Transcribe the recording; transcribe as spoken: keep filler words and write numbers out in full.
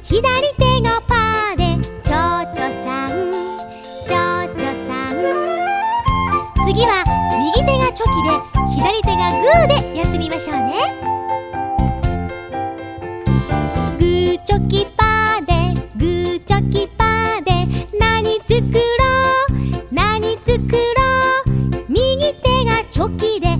左手がパーでちょちょさんちょちょさん。次は右手がチョキで左手がグーでやってみましょうね。グーチョキパーでグーチョキパーで何作ろう何作ろう。右手がチョキで